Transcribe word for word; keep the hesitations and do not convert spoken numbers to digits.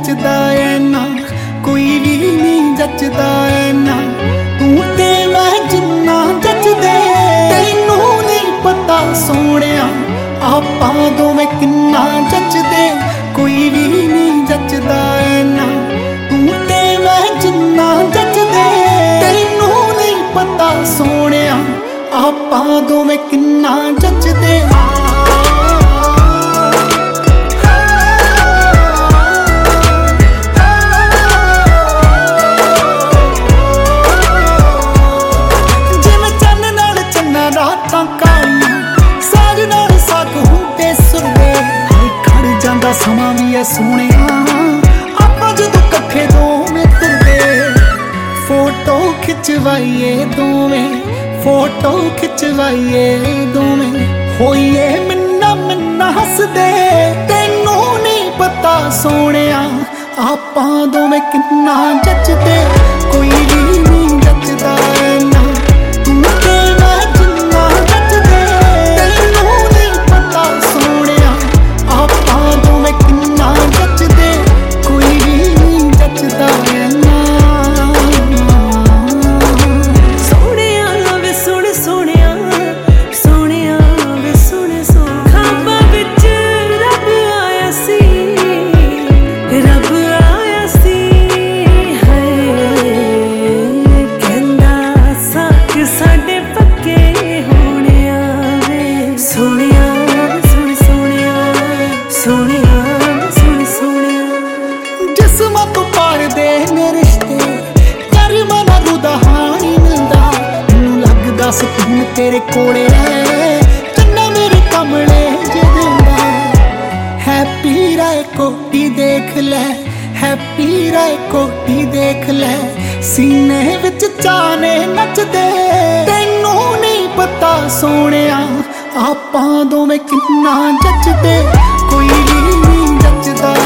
जचदा ऐ ना, कोई भी नहीं जचदा ऐ ना। तू ते मैं जिन्ना जचदे, तैनू नहीं पता सोहणिया आपां दोवें किन्ना जचदे। कोई भी नहीं जचदा ऐ ना, तू ते मैं जिन्ना जचदे, तैनू नहीं पता सोहणिया आपां दोवें किन्ना जचदे। समा भी है सोहणिया आपां जदों कट्ठे दोवें तुरदे, फोटो खिचवाइए दोवें, फोटो खिचवाइए दोवें। होइए मिन्ना मिन्ना हसदे, तैनू नहीं पता सोहणिया आपां दोवें किन्ना जचदे। कोई भी नहीं जचदा ऐ ना, तू ते मैं जिन्ना जचदे, तैनू नहीं पता सोहणिया आपां दोवें किन्ना जचदे। कोई भी नहीं जचदा ऐ ना। सोहणिया वे सुण सोहणिया, सोहणिया वे सुण सोहणिया। खाबां विच रब आया सी, रब आया सी, हाय कहंदा साथ साडे पक्के होणिया वे। सोहणिया सुण सोहणिया, सोहणिया सुण सोहणिया। जिस्मां तो पार दे ने रिश्ते, करमां नाल उदाहार ही मिलदा। मैनूं लगदा सकून तेरे कोले है, चन्ना मेरे कमले जे दिंदा। हैप्पी राय कोटी देख लै, हैप्पी राय कोटी देख लै। सीने विच चाने नचदे, तैनू नहीं पता सोहणिया आपां दोवें किन्ना जचदे। कोई भी नहीं जचदा